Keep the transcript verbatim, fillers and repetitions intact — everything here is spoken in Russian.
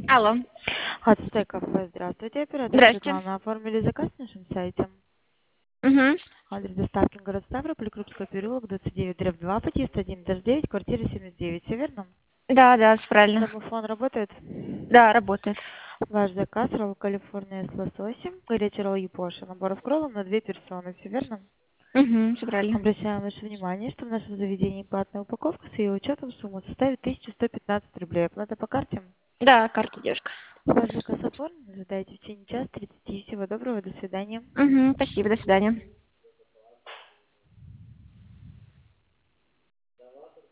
Алло. Ацтек кафе, здравствуйте. Оператор Здрасте. Светлана. Оформили заказ на нашем сайте. Угу. Адрес доставки город Ставрополь, Крупский переулок, двадцать девять дробь два, подъезд один, этаж девять, квартира семьдесят девять. Все верно? Да, да, всё правильно. Домофон работает? Да, работает. Ваш заказ ролл Калифорния с лососем, горячий ролл Япоша, набор с кроллом на две персоны. Все верно? Угу, всё правильно. Обращаем ваше внимание, что в нашем заведении платная упаковка с ее учетом сумма составит тысяча сто пятнадцать рублей. Оплата по карте? Да, карта девушка. Ваш заказ оформлен. Ожидайте в течение часа тридцати. Всего доброго. До свидания. Угу, спасибо, до свидания.